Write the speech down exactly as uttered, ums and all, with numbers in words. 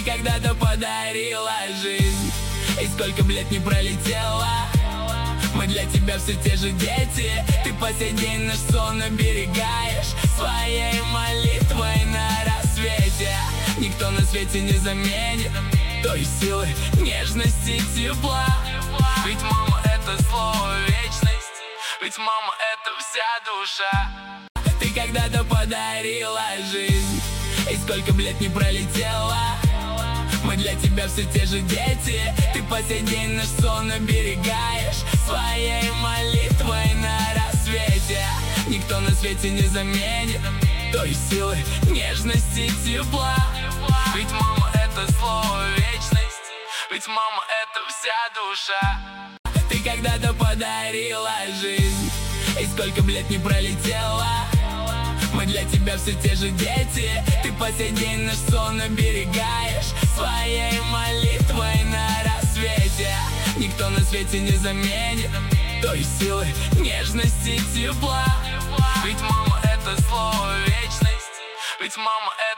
когда-то подарила жизнь, и сколько б лет не пролетело, мы для тебя все те же дети. Ты по сей день наш сон оберегаешь своей молитвой на рассвете. Никто на свете не заменит той силы, нежности, тепла. Ведь мама — это слово вечность, ведь мама — это вся душа. Ты когда-то подарила жизнь, и сколько б лет не пролетело, мы для тебя все те же дети. Ты по сей день наш сон оберегаешь своей молитвой на рассвете. Никто на свете не заменит той силы, нежности, тепла. Ведь мама — это слово вечность, ведь мама — это вся душа. Ты когда-то подарила жизнь, и сколько б лет не пролетело, мы для тебя все те же дети. Ты по сей день наш сон оберегаешь своей молитвой на рассвете. Никто на свете не заменит той силы, нежности, тепла. Ведь мама — это слово вечность, ведь мама — это